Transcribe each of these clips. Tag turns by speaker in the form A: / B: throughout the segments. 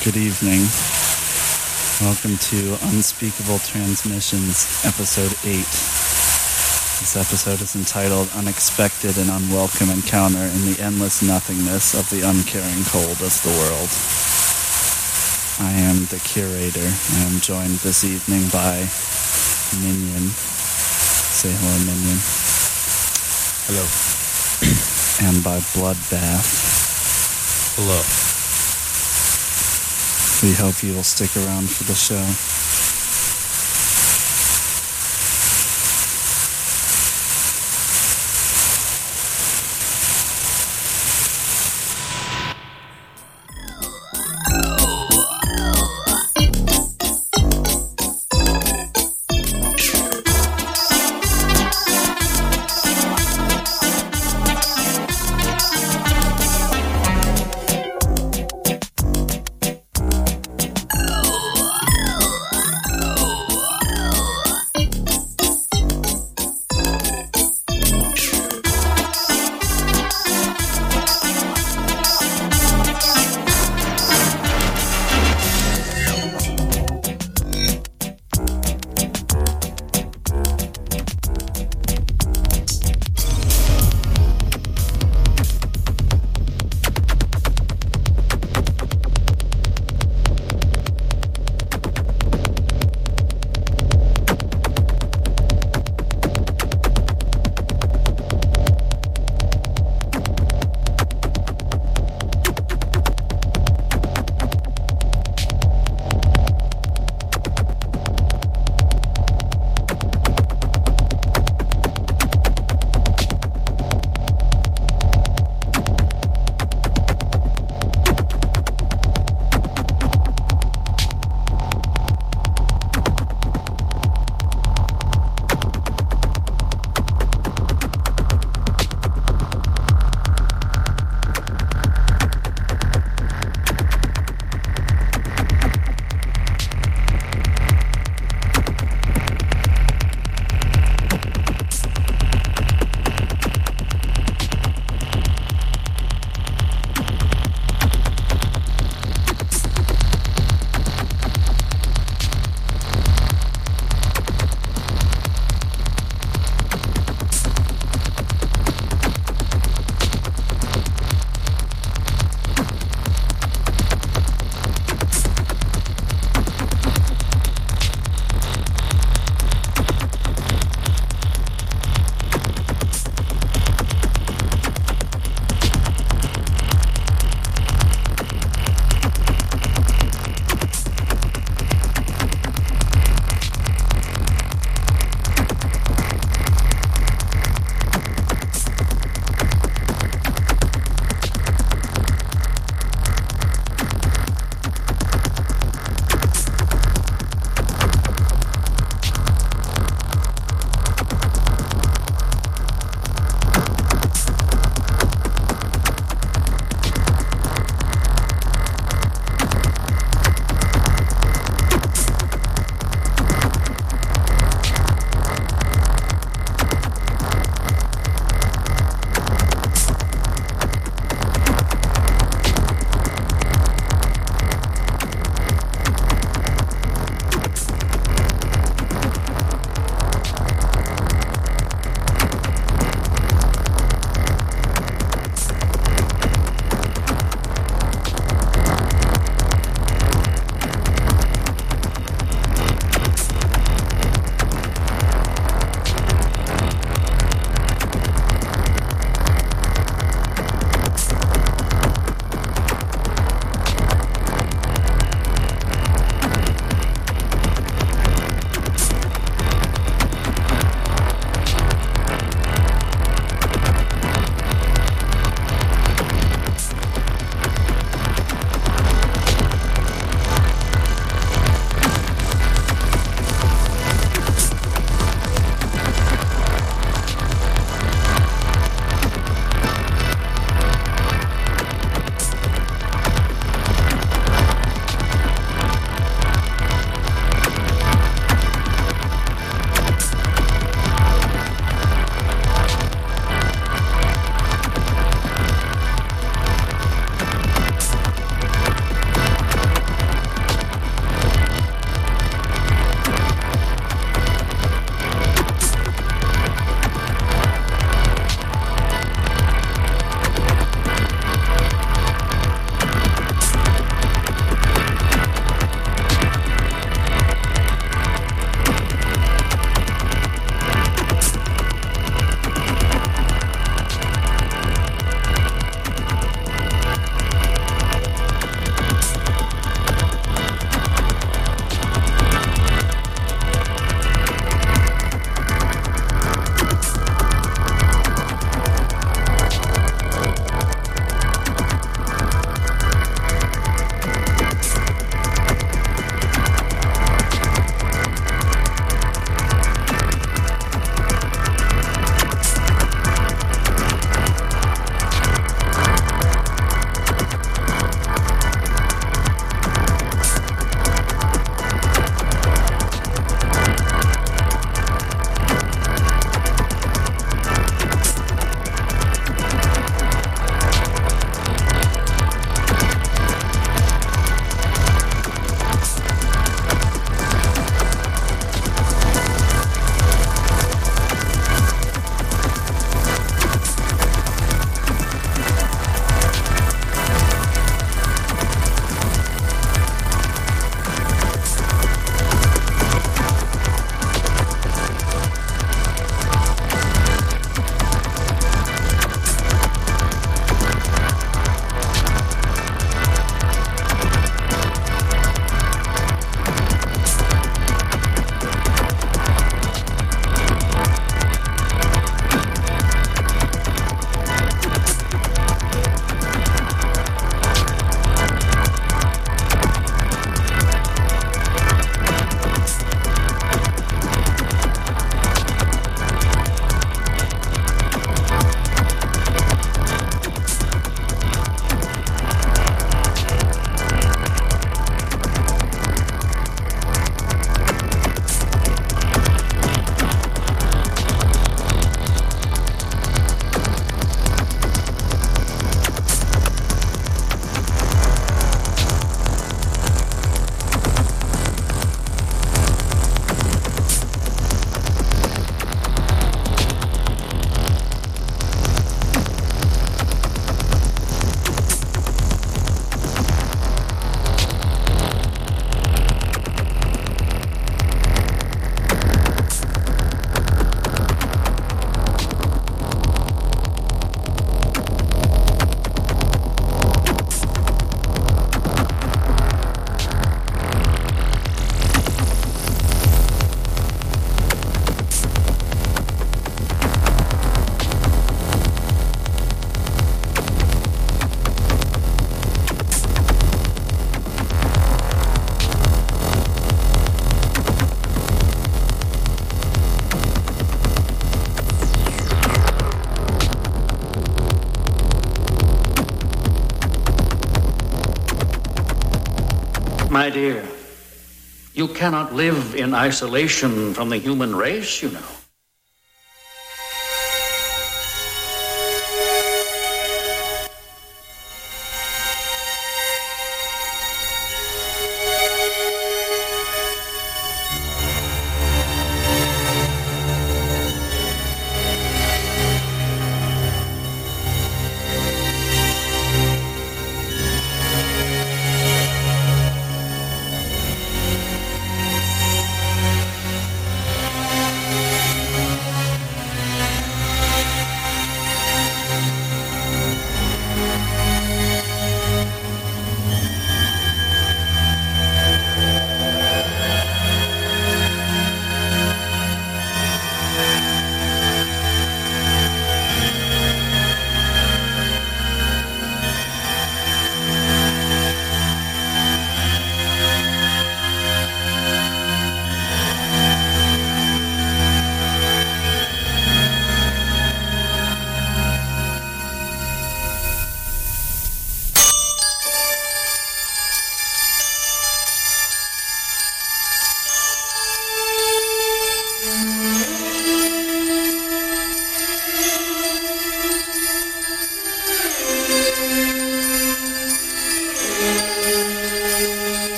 A: Good evening. Welcome to Unspeakable Transmissions, Episode 8. This episode is entitled Unexpected and Unwelcome Encounter in the Endless Nothingness of the Uncaring Cold of the World. I am the curator. I am joined this evening by Minion. Say hello, Minion.
B: Hello.
A: And by Bloodbath.
B: Hello.
A: We hope you will stick around for the show.
C: My dear, you cannot live in isolation from the human race, you know.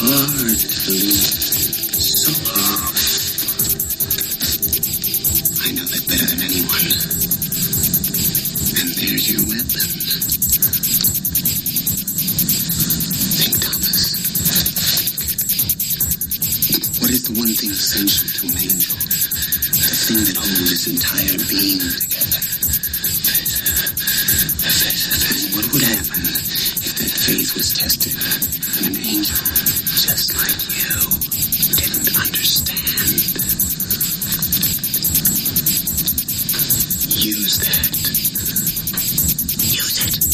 D: hard to lose. So hard. I know that better than anyone. And there's your weapon. Think, Thomas. What is the one thing essential to an angel? The thing that holds its entire being together. And what would happen if that faith was tested and an angel, just like you, didn't understand? Use that. Use it.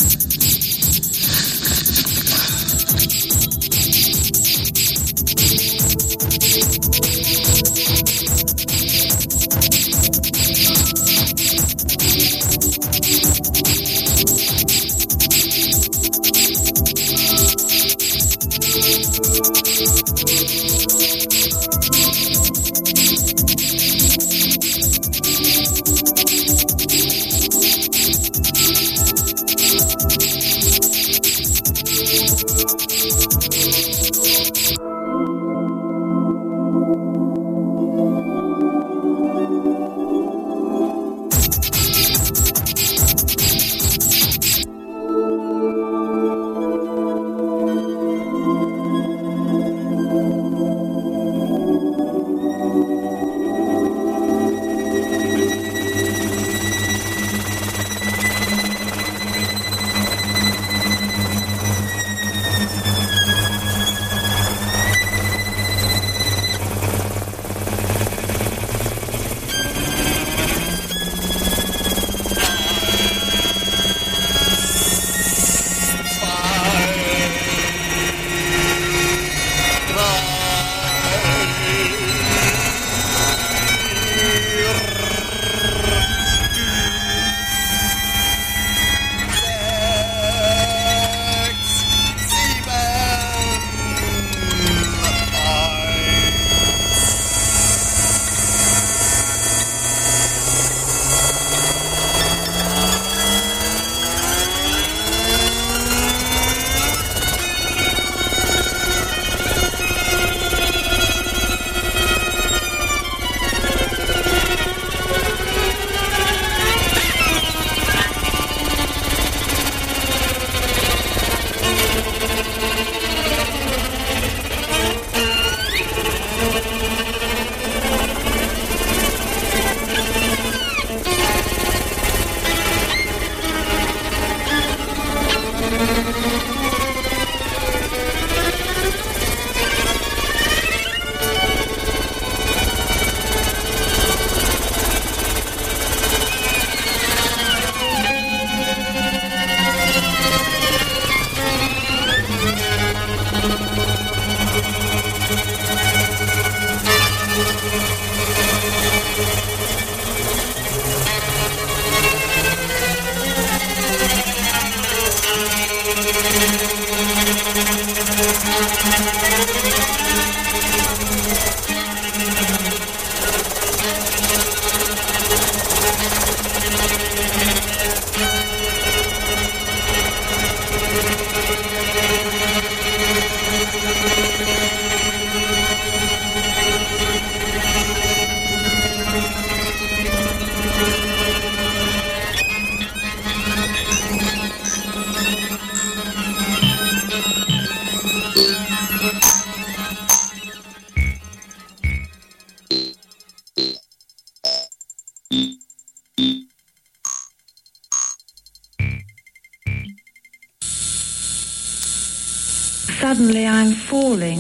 E: Suddenly I'm falling.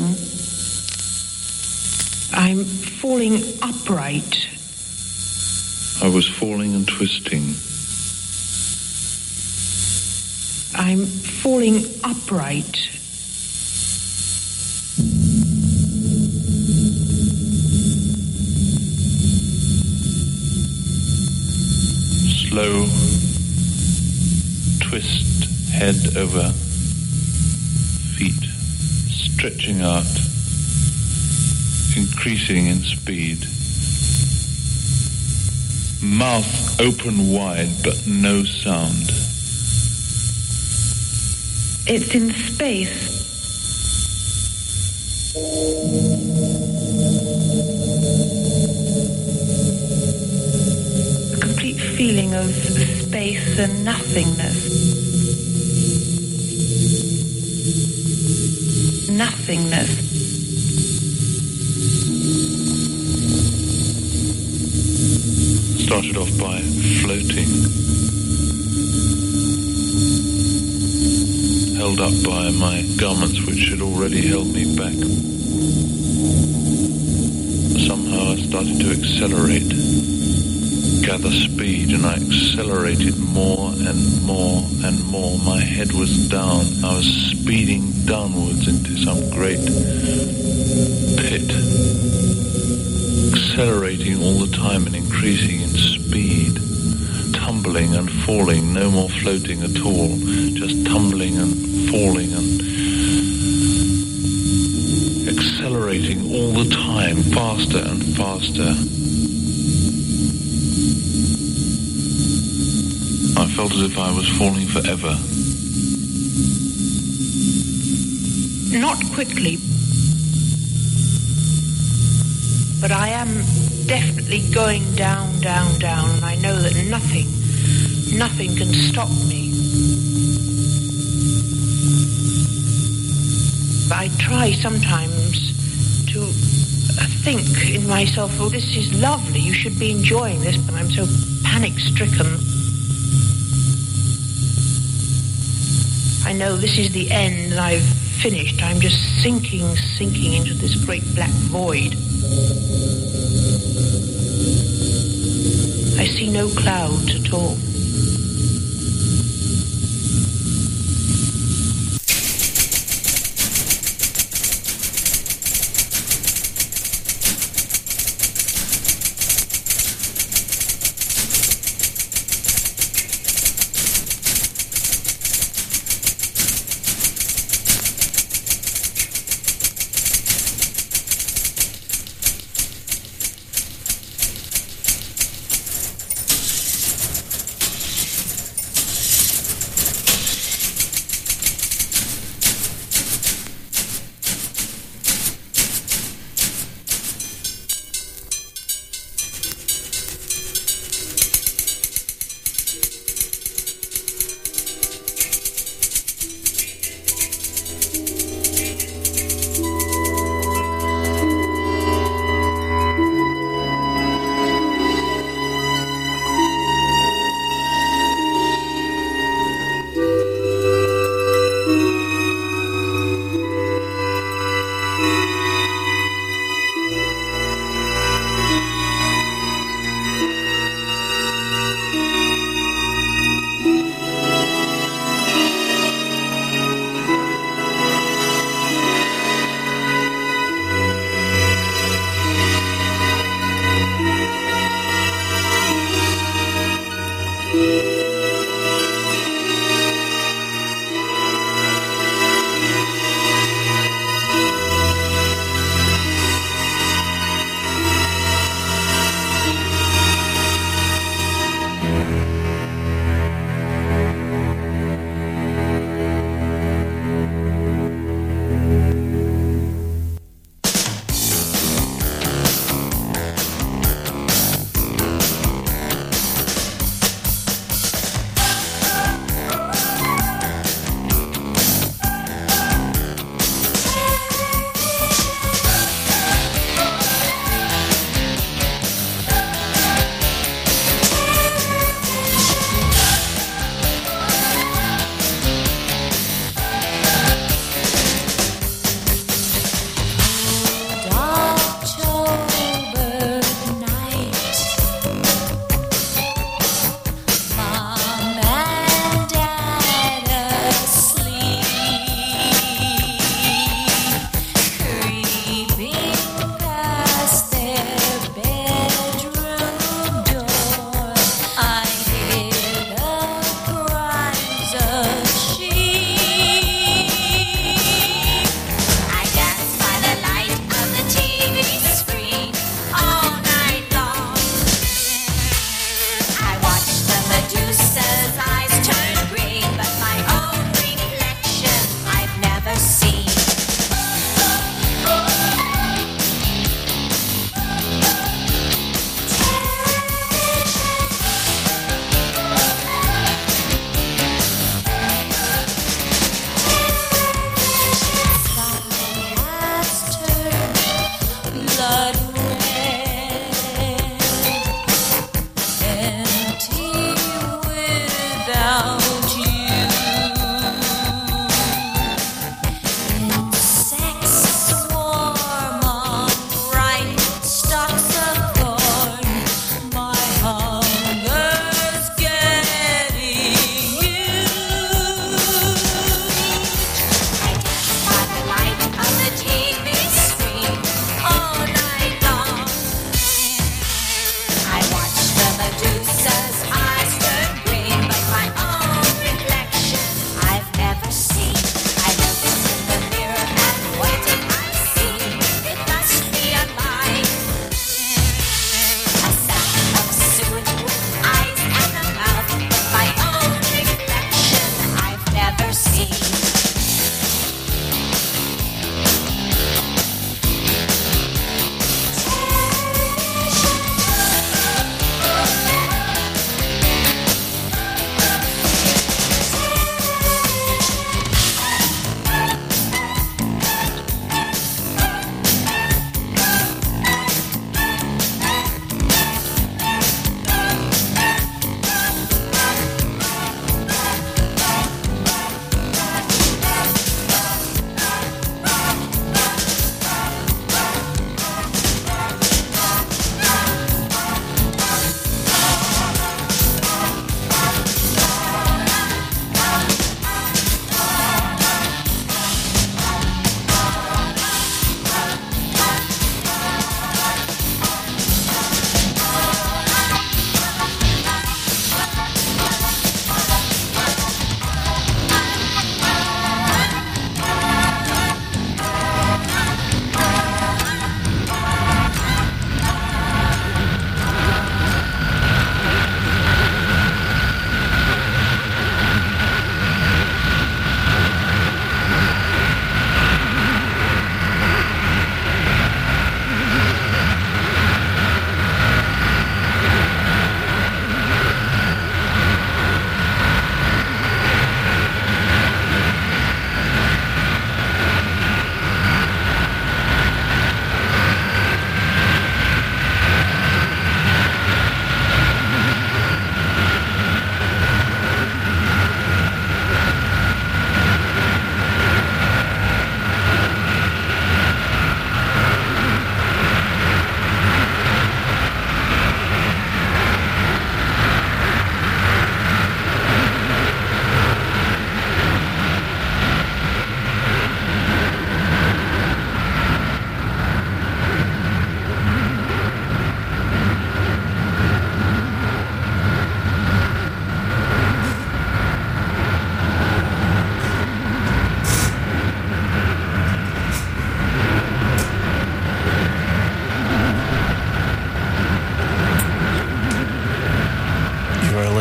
E: I'm falling upright.
F: I was falling and twisting.
E: I'm falling upright.
F: Slow twist, head over feet, stretching out, increasing in speed. Mouth open wide, but no sound.
E: It's in space. A complete feeling of space and nothingness. Nothingness.
F: Started off by floating, held up by my garments which had already held me back. Somehow I started to accelerate, gather speed, and I accelerated more and more and more. My head was down. I was speeding downwards into some great pit, accelerating all the time and increasing in speed, tumbling and falling, no more floating at all, just tumbling and falling and accelerating all the time, faster and faster. I felt as if I was falling forever.
E: Not quickly, but I am definitely going down, down, down, and I know that nothing can stop me. But I try sometimes to think in myself, oh, this is lovely, you should be enjoying this, but I'm so panic-stricken. I know this is the end and I've finished. I'm just sinking into this great black void. I see no clouds at all.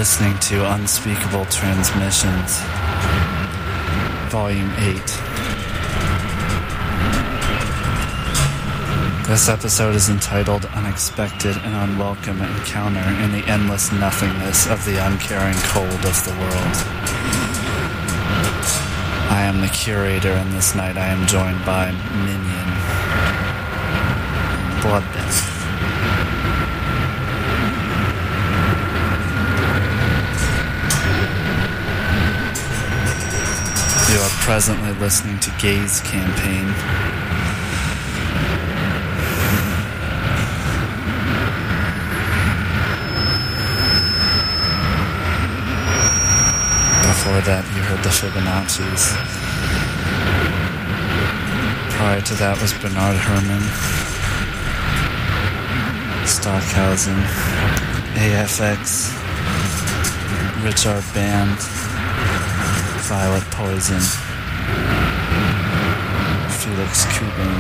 A: listening to Unspeakable Transmissions, Volume 8. This episode is entitled Unexpected and Unwelcome Encounter in the Endless Nothingness of the Uncaring Cold of the World. I am the curator, and this night I am joined by Minion, Bloodbath. You are presently listening to Gaze Campaign. Before that, you heard the Fibonacci's. Prior to that was Bernard Herrmann, Stockhausen, AFX, Richard Band, Violet Poison, Felix Kubin,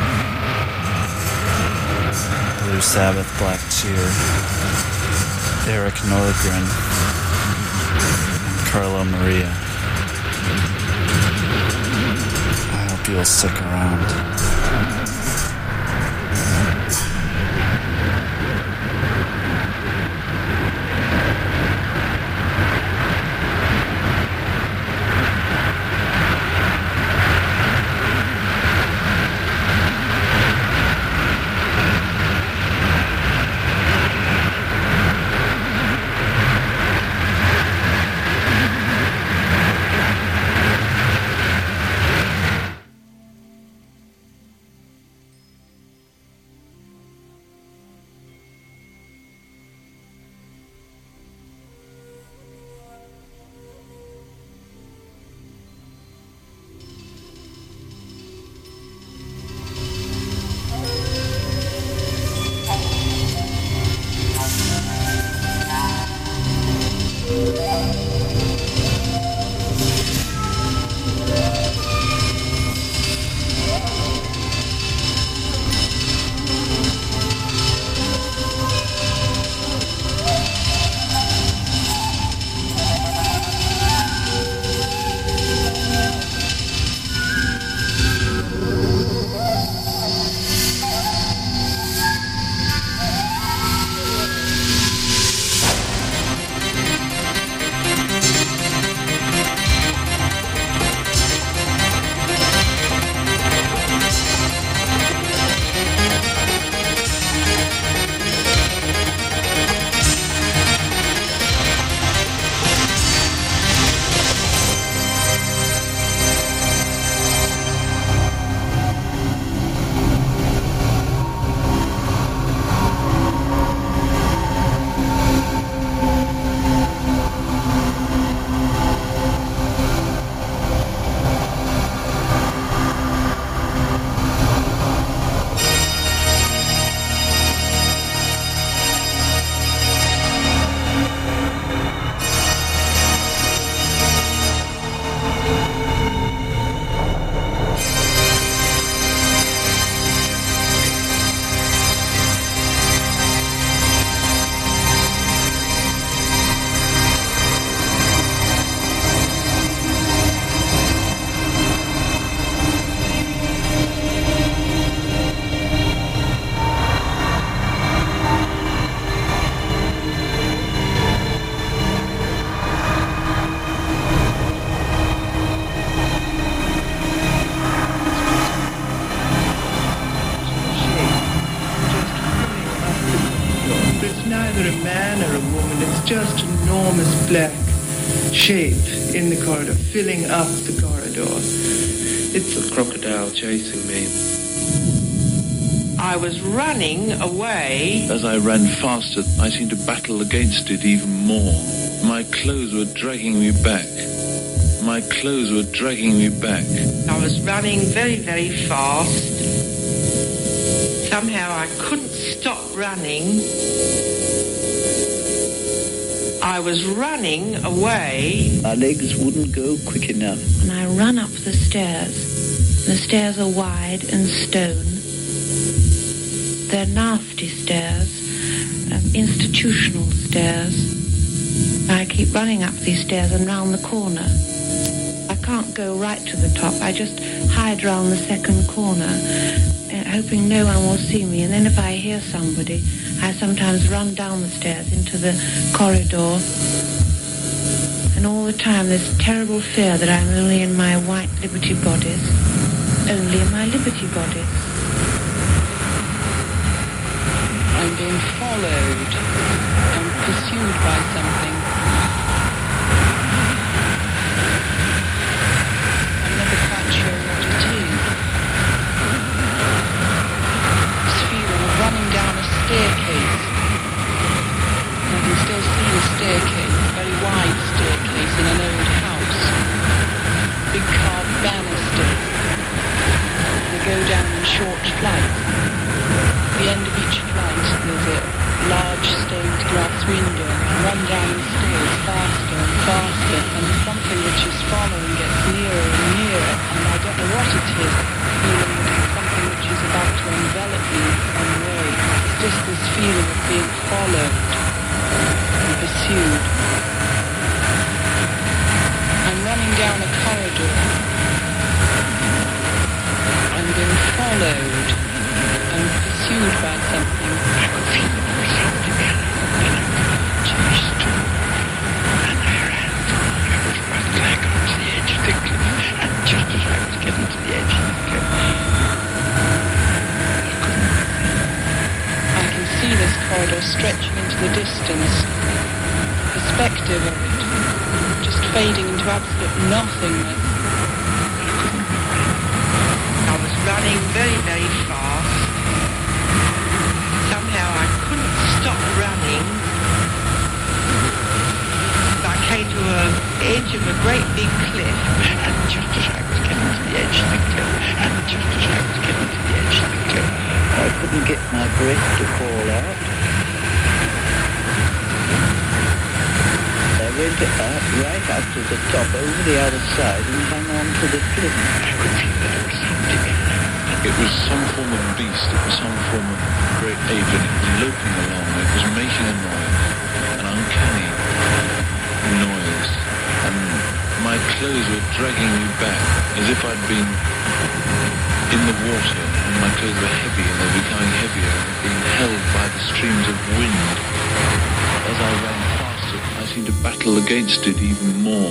A: Blue Sabbath, Black Cheer, Eric Nordgren, and Carlo Maria. I hope you'll stick around.
G: Just enormous black shape in the corridor, filling up the corridor. It's a crocodile chasing me.
E: I was running away.
F: As I ran faster, I seemed to battle against it even more. My clothes were dragging me back. My clothes were dragging me back.
E: I was running very, very fast. Somehow I couldn't stop running. I was running away.
H: My legs wouldn't go quick enough.
I: And I run up the stairs. The stairs are wide and stone. They're nasty stairs, institutional stairs.
E: I keep running up these stairs and round the corner. I can't go right to the top. I just hide round the second corner, hoping no one will see me. And then if I hear somebody, I sometimes run down the stairs into the corridor. And all the time there's terrible fear that I'm only in my white Liberty bodice. Only in my Liberty bodice.
J: I'm being followed. I'm pursued by something. I'm never quite sure what it is. This feeling of running down a staircase. I can still see the staircase, a very wide staircase in an old house. Big carved banisters. They go down in short flights. At the end of each flight there's a large stained glass window, and I run down the stairs faster and faster, and something which is following gets nearer and nearer, and I don't know what it is, feeling that it's something which is about to envelop me in some way. It's just this feeling of being followed and pursued. I'm running down a corridor. I'm being followed and pursued by something.
D: I could feel the sound again, and I could change too. And I ran. I was running like on the edge of the cliff, and just as I was getting to the edge of the cliff,
J: I can see this corridor stretching into the distance. The perspective of it, just fading into absolute nothingness.
G: I was running very, very fast. Somehow I couldn't stop running. I came to an edge of a great big cliff,
D: and just as I was getting to the edge of the cliff, and just as I was getting to the edge of the cliff,
H: I couldn't get my breath to call out. I went up, right up to the top, over the other side, and hung on to the cliff.
D: I could feel that it was something.
F: It was some form of beast, it was some form of great ape, and it was loping along, it was making a noise, an uncanny noise, and my clothes were dragging me back, as if I'd been in the water, and my clothes were heavy, and they were becoming heavier, and being held by the streams of wind. As I ran faster, I seemed to battle against it even more.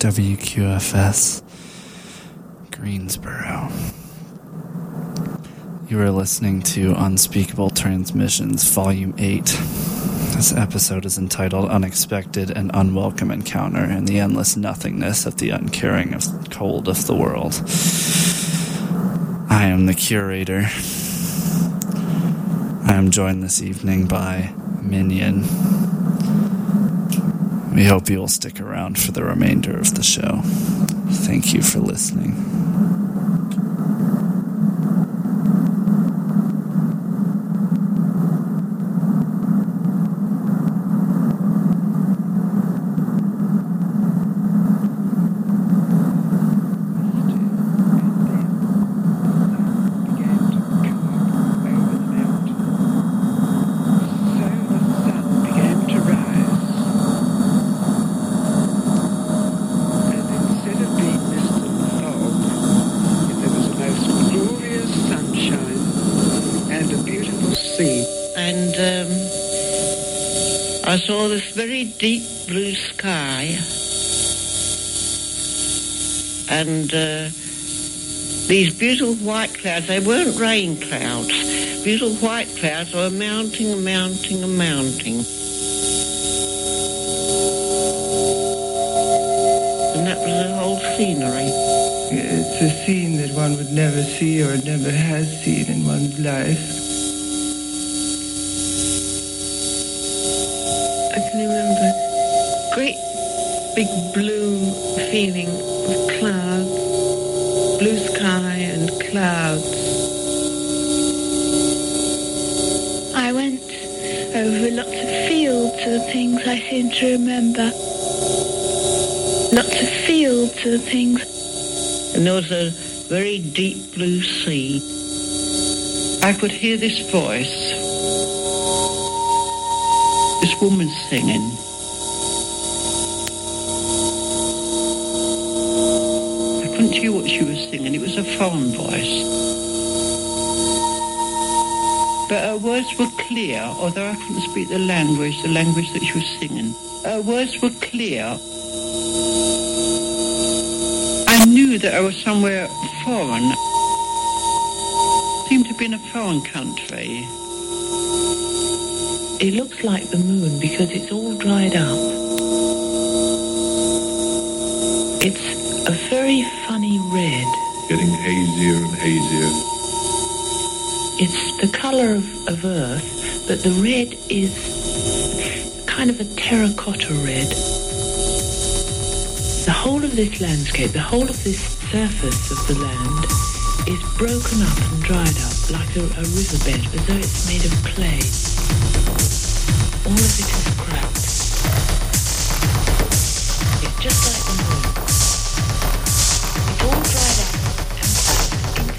A: WQFS, Greensboro. You are listening to Unspeakable Transmissions, Volume 8. This episode is entitled Unexpected and Unwelcome Encounter in the Endless Nothingness of the Uncaring of Cold of the World. I am the curator. I am joined this evening by Minion. We hope you will stick around for the remainder of the show. Thank you for listening.
H: I saw this very deep blue sky and these beautiful white clouds. They weren't rain clouds. Beautiful white clouds were mounting and mounting and mounting. And that was the whole scenery.
G: It's a scene that one would never see or never has seen in one's life.
E: I can remember great big blue feeling of clouds, blue sky and clouds.
I: I went over lots of fields and things I seem to remember. Lots of fields and things.
H: And there was a very deep blue sea. I could hear this voice. This woman singing. I couldn't hear what she was singing. It was a foreign voice. But her words were clear, although I couldn't speak the language that she was singing. Her words were clear. I knew that I was somewhere foreign. Seemed to be in a foreign country.
E: It looks like the moon because it's all dried up. It's a very funny red.
F: Getting hazier and hazier.
E: It's the colour of earth, but the red is kind of a terracotta red. The whole of this landscape, the whole of this surface of the land is broken up and dried up like a riverbed, as though it's made of clay. All of it is cracked. It's just like the moon. It's all dried up and cracked into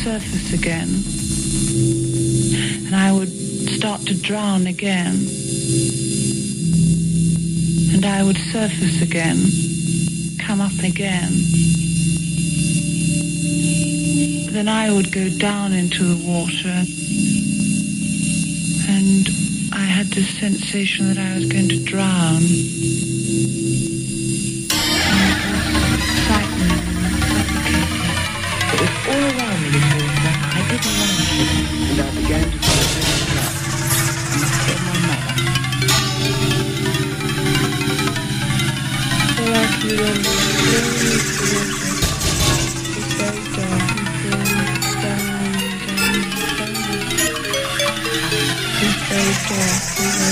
E: surface again. And I would start to drown again. And I would surface again, come up again. Then I would go down into the water, and I had this sensation that I was going to drown. Excitement, suffocating. It was all around me, this water. I didn't like it, and I began to feel very rough. And I saw my mother. So I flew on slowly to the water. It's very dark. Very dark,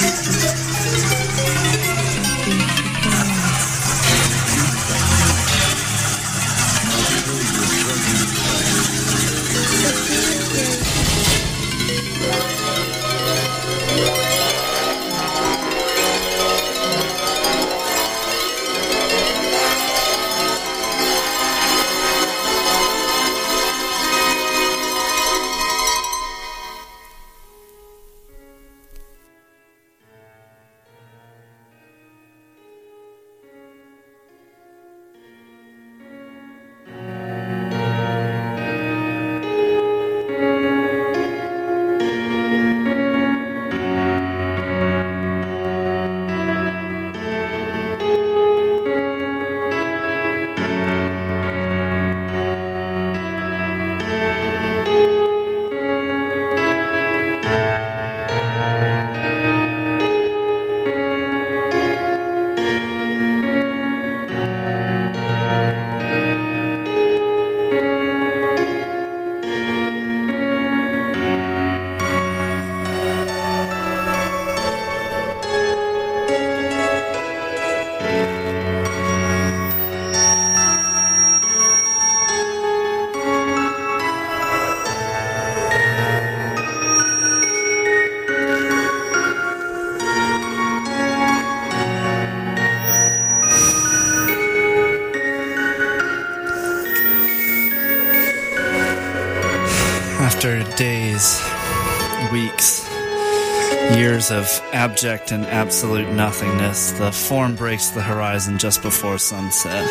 A: After days, weeks, years of abject and absolute nothingness, the form breaks the horizon just before sunset.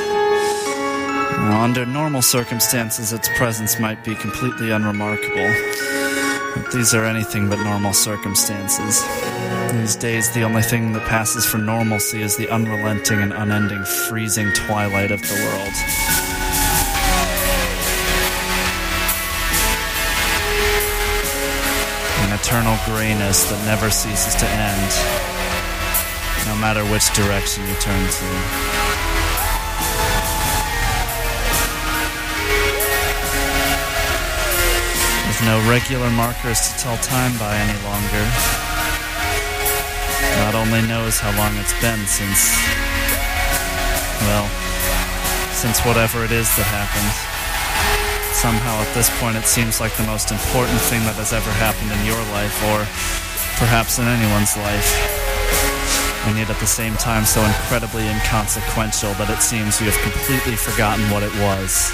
A: Now, under normal circumstances, its presence might be completely unremarkable, but these are anything but normal circumstances. These days, the only thing that passes for normalcy is the unrelenting and unending freezing twilight of the world. Eternal grayness that never ceases to end, no matter which direction you turn to. With no regular markers to tell time by any longer, God only knows how long it's been since whatever it is that happened. Somehow at this point it seems like the most important thing that has ever happened in your life, or perhaps in anyone's life. And yet at the same time so incredibly inconsequential that it seems you have completely forgotten what it was.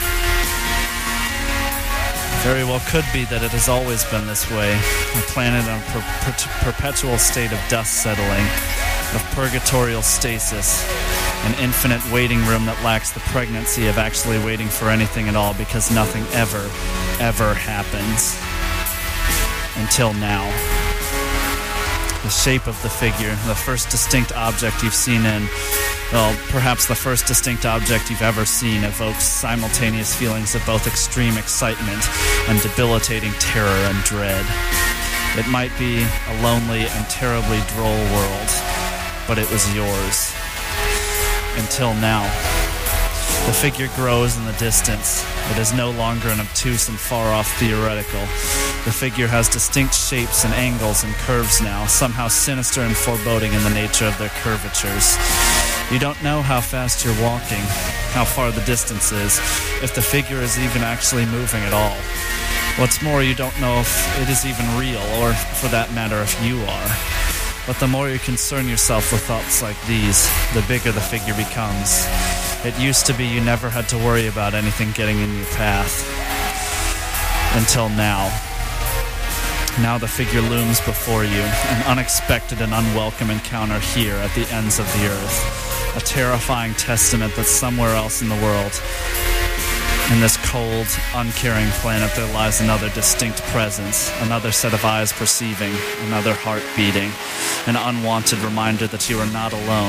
A: Very well could be that it has always been this way, a planet on a perpetual state of dust settling, of purgatorial stasis, an infinite waiting room that lacks the pregnancy of actually waiting for anything at all, because nothing ever happens. Until now. The shape of the figure, the first distinct object you've seen perhaps the first distinct object you've ever seen, evokes simultaneous feelings of both extreme excitement and debilitating terror and dread. It might be a lonely and terribly droll world, but it was yours. Until now. The figure grows in the distance. It is no longer an obtuse and far-off theoretical. The figure has distinct shapes and angles and curves now, somehow sinister and foreboding in the nature of their curvatures. You don't know how fast you're walking, how far the distance is, if the figure is even actually moving at all. What's more, you don't know if it is even real, or, for that matter, if you are. But the more you concern yourself with thoughts like these, the bigger the figure becomes. It used to be you never had to worry about anything getting in your path. until now. Now the figure looms before you, an unexpected and unwelcome encounter here at the ends of the earth, a terrifying testament that somewhere else in the world, in this cold, uncaring planet, there lies another distinct presence, another set of eyes perceiving, another heart beating, an unwanted reminder that you are not alone.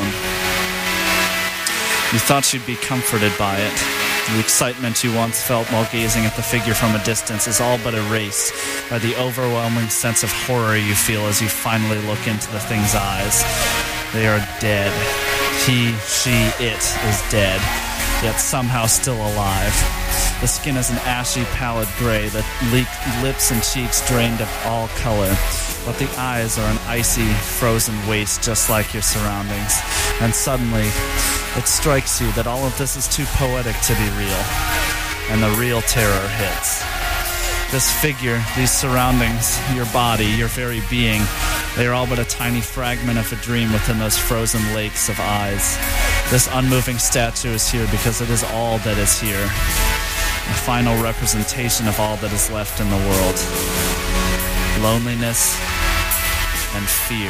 A: You thought you'd be comforted by it. The excitement you once felt while gazing at the figure from a distance is all but erased by the overwhelming sense of horror you feel as you finally look into the thing's eyes. They are dead. He, she, it is dead, yet somehow still alive. The skin is an ashy, pallid gray, the lips and cheeks drained of all color, but the eyes are an icy, frozen waste just like your surroundings. And suddenly, it strikes you that all of this is too poetic to be real, and the real terror hits. This figure, these surroundings, your body, your very being, they are all but a tiny fragment of a dream within those frozen lakes of eyes. This unmoving statue is here because it is all that is here, a final representation of all that is left in the world. Loneliness and fear.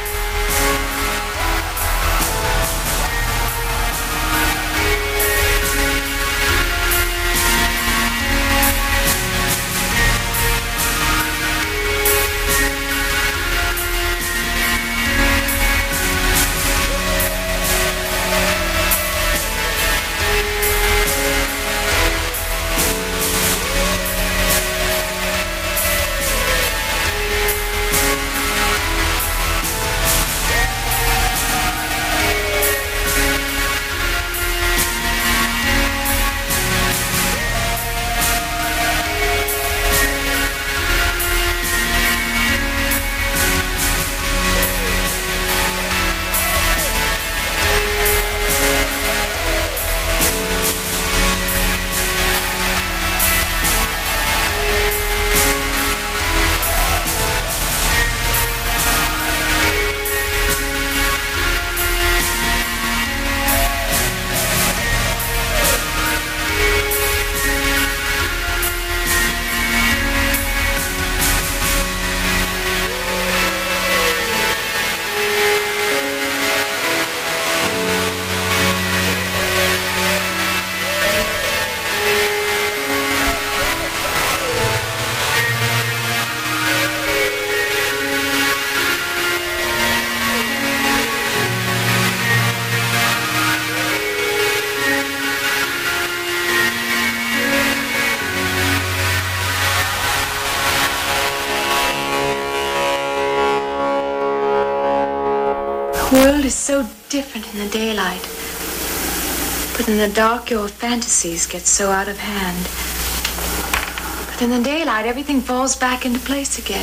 K: The world is so different in the daylight. But in the dark, your fantasies get so out of hand. But in the daylight, everything falls back into place again.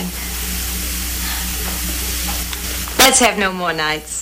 K: Let's have no more nights.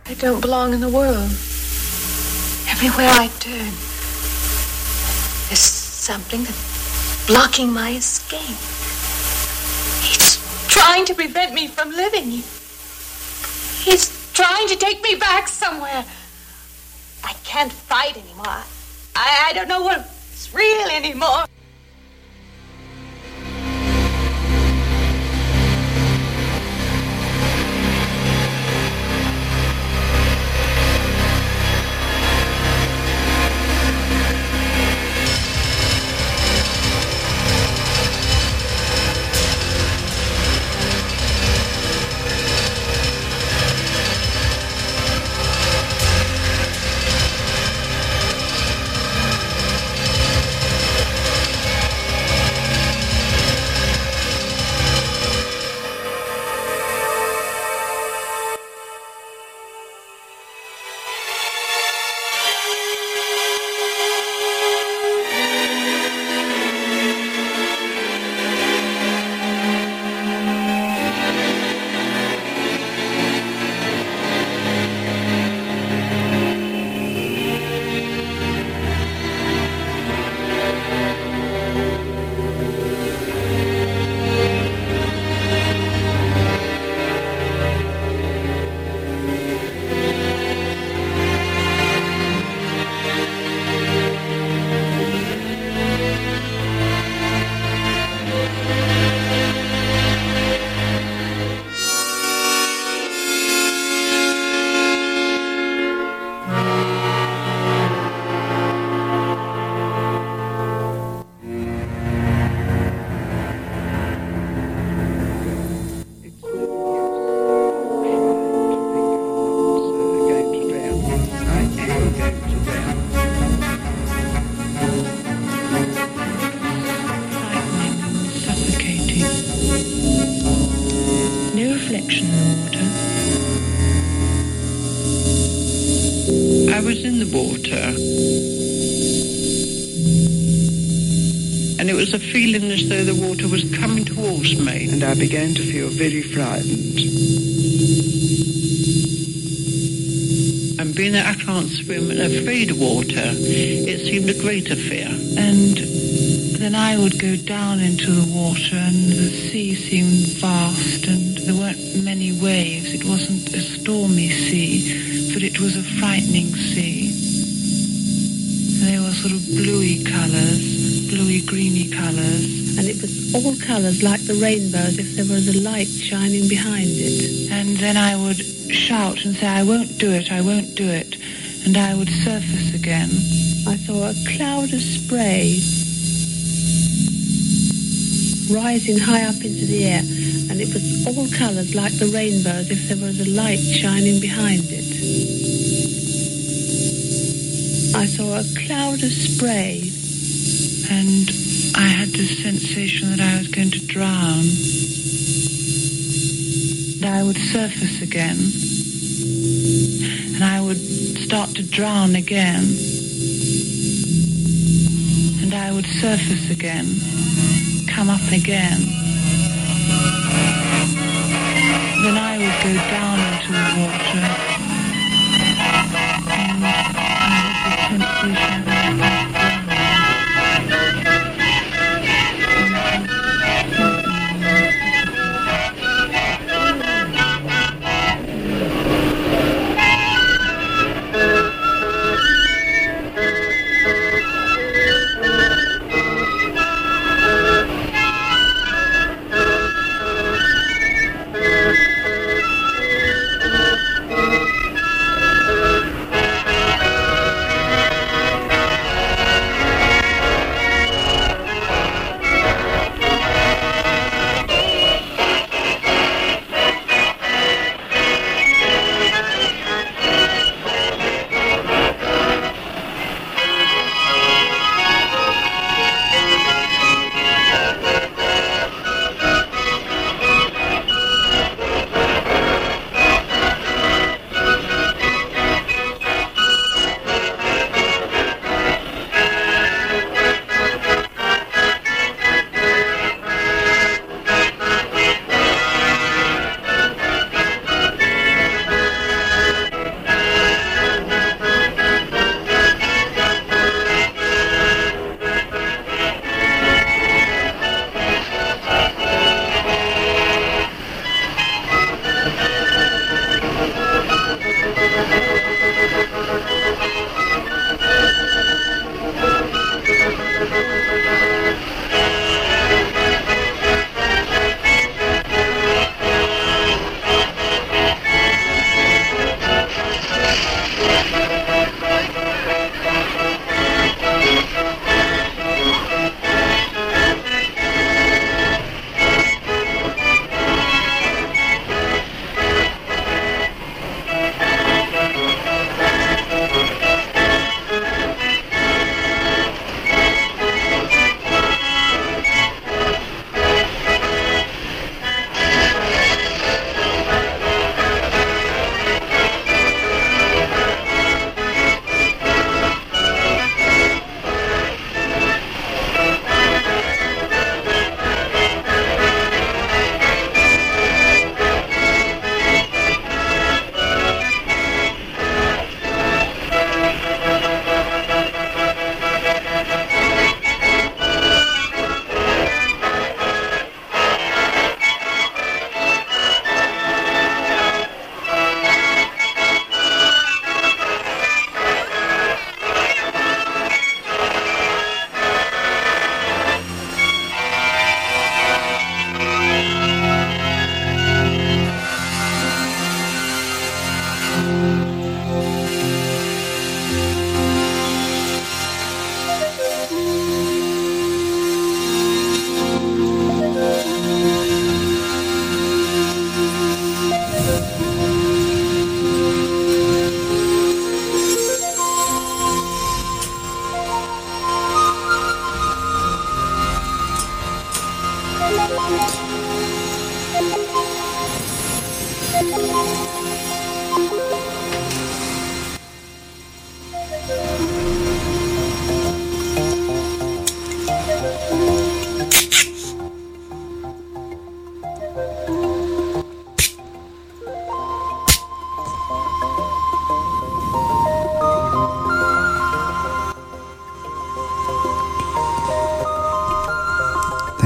K: I don't belong in the world. Everywhere I turn, there's something that's blocking my escape. He's trying to prevent me from living. He's trying to take me back somewhere. I can't fight anymore. I don't know what's real anymore.
H: I was in the water, and it was a feeling as though the water was coming towards me,
G: and I began to feel very frightened.
H: And being that I can't swim and afraid of water, it seemed a greater fear.
E: And then I would go down into the water, and the sea seemed vast, and there weren't many waves. It wasn't a stormy sea, but it was a frightening sea. They were sort of bluey colours, bluey-greeny colours.
L: And it was all colours like the rainbow, as if there was a light shining behind it.
E: And then I would shout and say, I won't do it, I won't do it. And I would surface again.
L: I saw a cloud of spray rising high up into the air, and it was all colours like the rainbow, as if there was a light shining behind it. I saw a cloud of spray,
E: and I had this sensation that I was going to drown. And I would surface again, and I would start to drown again, and I would surface again, come up again. Then I would go down into the water, and I had the sensation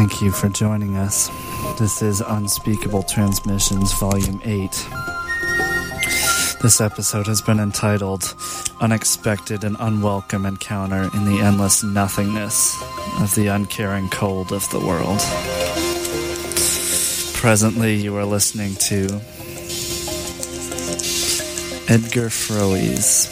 A: Thank you for joining us. This is Unspeakable Transmissions, Volume 8. This episode has been entitled Unexpected and Unwelcome Encounter in the Endless Nothingness of the Uncaring Cold of the World. Presently, you are listening to Edgar Froese.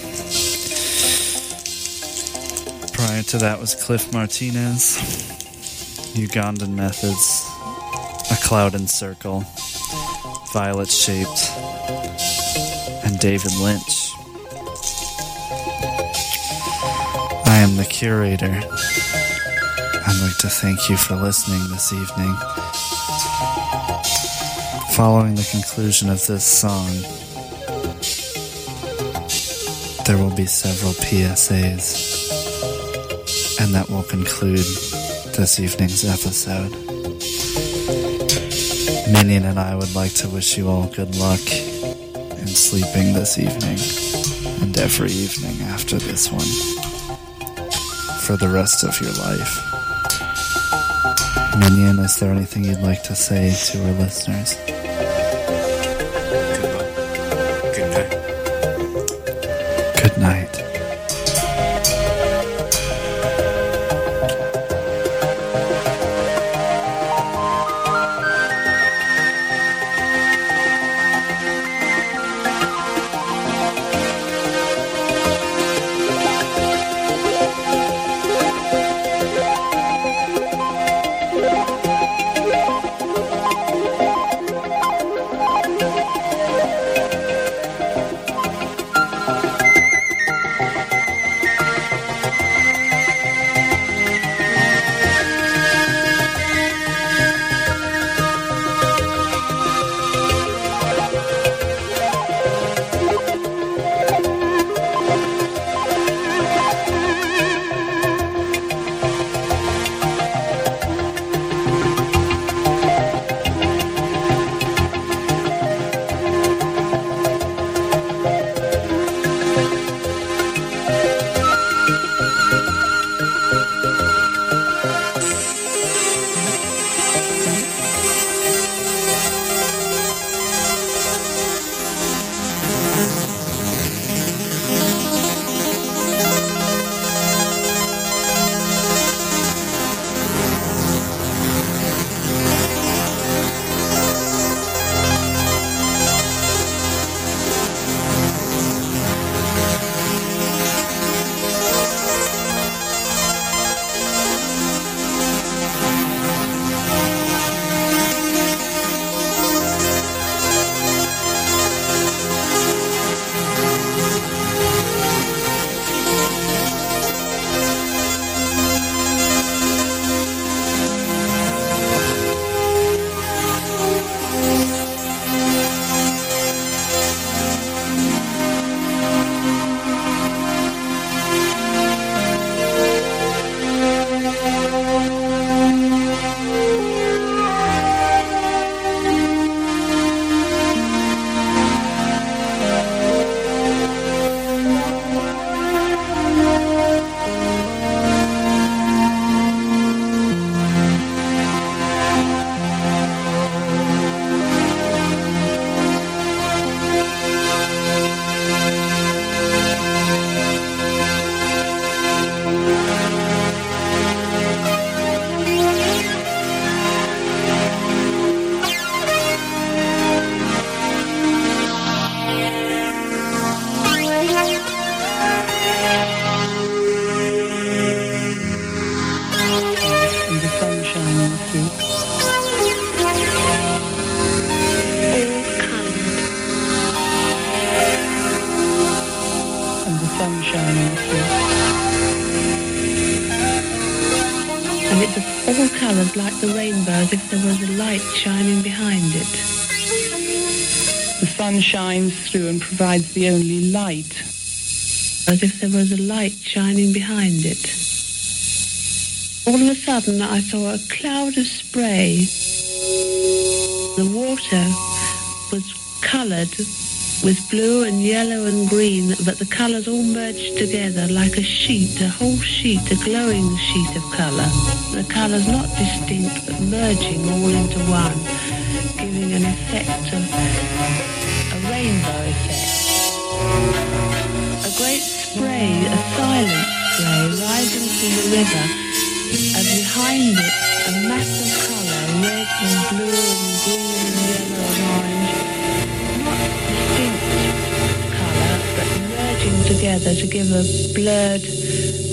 A: Prior to that was Cliff Martinez, Ugandan Methods, A Cloud and Circle, Violet Shaped, and David Lynch. I am the curator. I'd like to thank you for listening this evening. Following the conclusion of this song, there will be several PSAs, and that will conclude this evening's episode. Minion and I would like to wish you all good luck in sleeping this evening and every evening after this one for the rest of your life. Minion, is there anything you'd like to say to our listeners?
B: Good night.
A: Good night.
L: And it was all colours like the rainbow, as if there was a light shining behind it.
J: The sun shines through and provides the only light.
L: As if there was a light shining behind it. All of a sudden I saw a cloud of spray. The water was coloured with blue and yellow and green, but the colours all merged together like a sheet, a whole sheet, a glowing sheet of colour. The colours not distinct, but merging all into one, giving an effect of a rainbow effect. A great spray, a silent spray, rising from the river, and behind it a mass of colour, red and blue and green and yellow and orange, not distinct colour, but merging together to give a blurred